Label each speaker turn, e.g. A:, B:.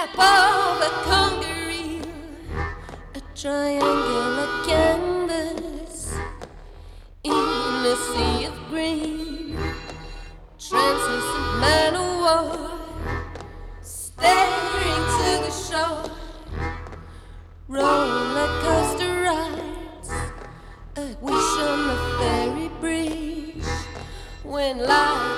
A: map of a conga reel, a triangular canvas in a sea of green, translucent man of war, staring to the shore, roller coaster rides, a wish on the ferry bridge, when life